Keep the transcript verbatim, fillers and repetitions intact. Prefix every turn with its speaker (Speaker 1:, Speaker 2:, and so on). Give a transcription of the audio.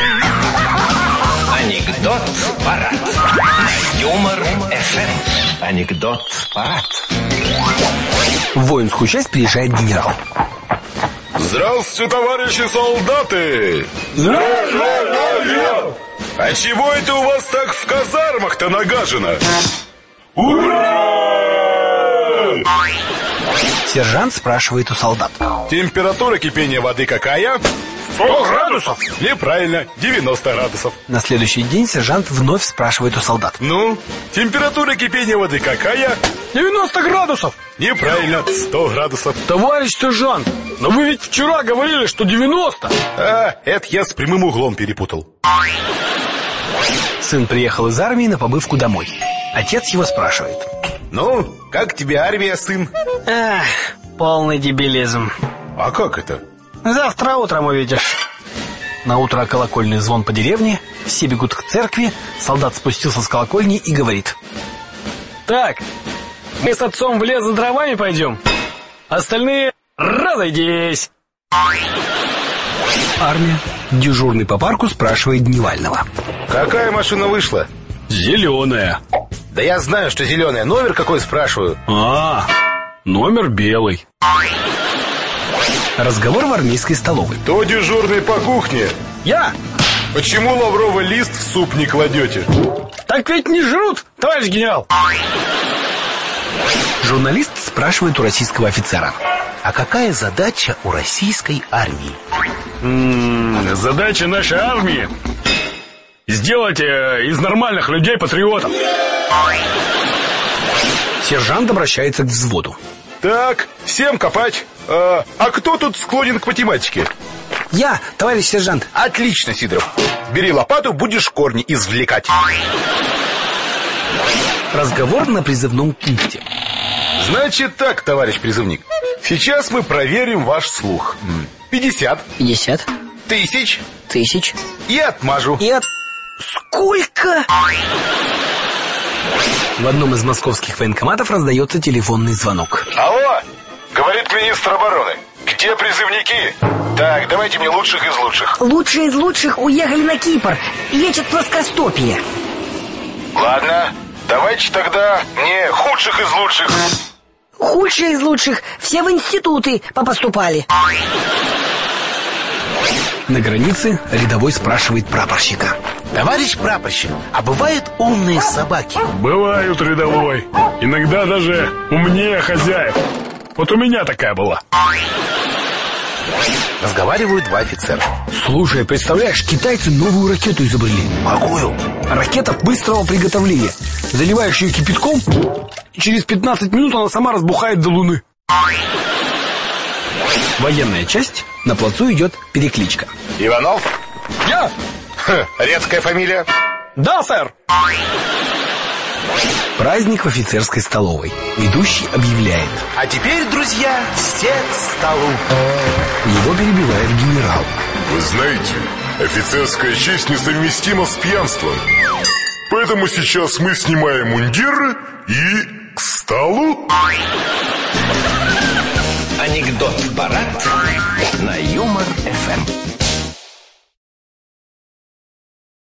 Speaker 1: Анекдот парад. На Юмор эф эм. Анекдот парад.
Speaker 2: В воинскую часть приезжает генерал.
Speaker 3: Здравствуйте, товарищи солдаты!
Speaker 2: Здравствуйте!
Speaker 3: А чего это у вас так в казармах-то нагажено? Ура!
Speaker 2: Сержант спрашивает у солдат.
Speaker 3: Температура кипения воды какая?
Speaker 2: сто градусов.
Speaker 3: Неправильно, девяносто градусов.
Speaker 2: На следующий день сержант вновь спрашивает у солдат.
Speaker 3: Ну, температура кипения воды какая?
Speaker 2: девяносто градусов.
Speaker 3: Неправильно, сто градусов.
Speaker 2: Товарищ сержант, но вы ведь вчера говорили, что девяносто.
Speaker 3: А, это я с прямым углом перепутал.
Speaker 2: Сын приехал из армии на побывку домой. Отец его спрашивает.
Speaker 3: Ну, как тебе армия, сын?
Speaker 2: Эх, полный дебилизм.
Speaker 3: А как это?
Speaker 2: Завтра утром увидишь. На утро колокольный звон по деревне. Все бегут к церкви. Солдат спустился с колокольни и говорит. Так, мы с отцом в лес за дровами пойдем. Остальные разойдись. Армия. Дежурный по парку спрашивает Дневального.
Speaker 3: Какая машина вышла?
Speaker 2: Зеленая.
Speaker 3: Да я знаю, что зеленая. Номер какой, спрашиваю?
Speaker 2: А, номер белый. Разговор в армейской столовой.
Speaker 3: Кто дежурный по кухне?
Speaker 2: Я.
Speaker 3: Почему лавровый лист в суп не кладете?
Speaker 2: Так ведь не жрут, товарищ генерал. Журналист спрашивает у российского офицера.
Speaker 1: А какая задача у российской армии?
Speaker 2: М-м, задача нашей армии сделать э, из нормальных людей патриотов. Сержант обращается к взводу.
Speaker 3: Так, всем копать. А, а кто тут склонен к математике?
Speaker 2: Я, товарищ сержант.
Speaker 3: Отлично, Сидоров. Бери лопату, будешь корни извлекать.
Speaker 2: Разговор на призывном пункте.
Speaker 3: Значит так, товарищ призывник. Сейчас мы проверим ваш слух. Пятьдесят.
Speaker 4: Пятьдесят.
Speaker 3: Тысяч.
Speaker 4: Тысяч.
Speaker 3: И отмажу.
Speaker 4: И от... Сколько?
Speaker 2: В одном из московских военкоматов раздается телефонный звонок.
Speaker 3: Алло, говорит министр обороны. Где призывники? Так, давайте мне лучших из лучших.
Speaker 4: Лучшие из лучших уехали на Кипр. Лечат плоскостопие.
Speaker 3: Ладно, давайте тогда мне худших из лучших.
Speaker 4: Худшие из лучших все в институты попоступали.
Speaker 2: На границе рядовой спрашивает прапорщика.
Speaker 1: Товарищ прапорщик, а бывают умные собаки?
Speaker 5: Бывают, рядовой. Иногда даже умнее хозяев. Вот у меня такая была.
Speaker 1: Разговаривают два офицера.
Speaker 2: Слушай, представляешь, китайцы новую ракету изобрели.
Speaker 1: Какую?
Speaker 2: Ракета быстрого приготовления. Заливаешь ее кипятком, и через пятнадцать минут она сама разбухает до Луны. Военная часть. На плацу идет перекличка.
Speaker 3: Иванов?
Speaker 2: Я?
Speaker 3: Хм, редкая фамилия.
Speaker 2: Да, сэр. Праздник в офицерской столовой. Ведущий объявляет.
Speaker 1: А теперь, друзья, все к столу.
Speaker 2: Его перебивает генерал.
Speaker 3: Вы знаете, офицерская честь несовместима с пьянством. Поэтому сейчас мы снимаем мундиры и к столу.
Speaker 1: Анекдот парад на Юмор эф эм.